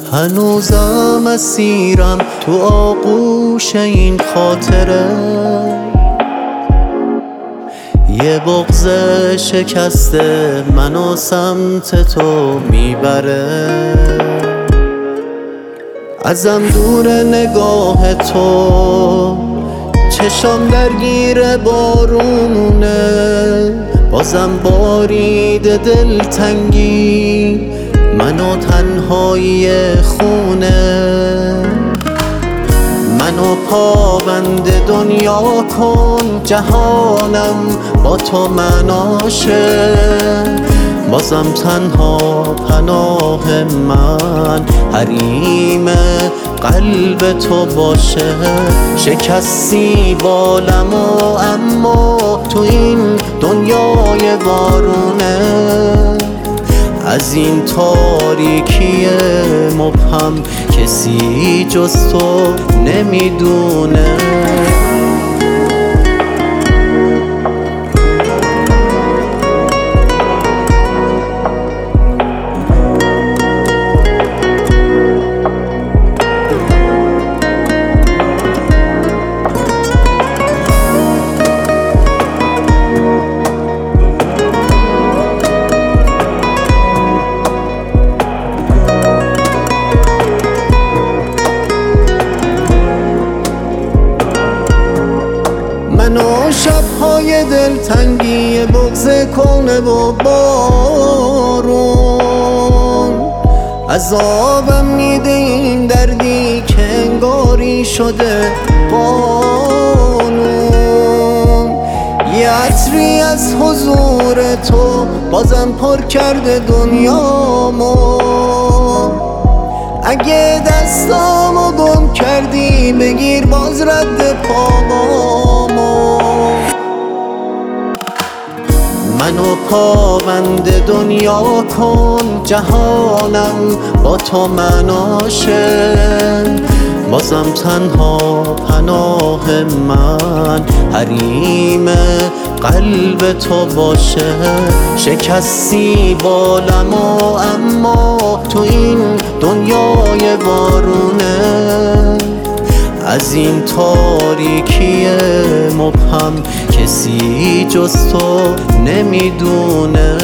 هنوزم اسیرم تو آغوش این خاطره، یه بغض شکسته منو سمت تو میبره. ازم دور نگاه تو، چشام درگیر بارونه، بازم بارید دلتنگی منو تنهایی خونه. منو پابند دنیا کن، جهانم با تو مناشه، بازم تنها پناه من حریم قلب تو باشه. شکستی بالمو اما تو این دنیای بارونه، از این تاریکی مبهم کسی جز تو نمیدونه. منو شب‌های دلتنگی بغض کنه و بارون، عذابم میده این دردی که انگاری شده قانون. یه عطری از حضور تو بازم پر کرده دنیامو، اگه دستامو گم کردی بگیر باز رد پامو. منو پابند دنیا کن، جهانم با تو مناشه، بازم تنها پناه من حریم قلب تو باشه. شکستی بالمو اما تو این دنیای بارونه، از این تاریکی مبهم کسی جز تو نمیدونه.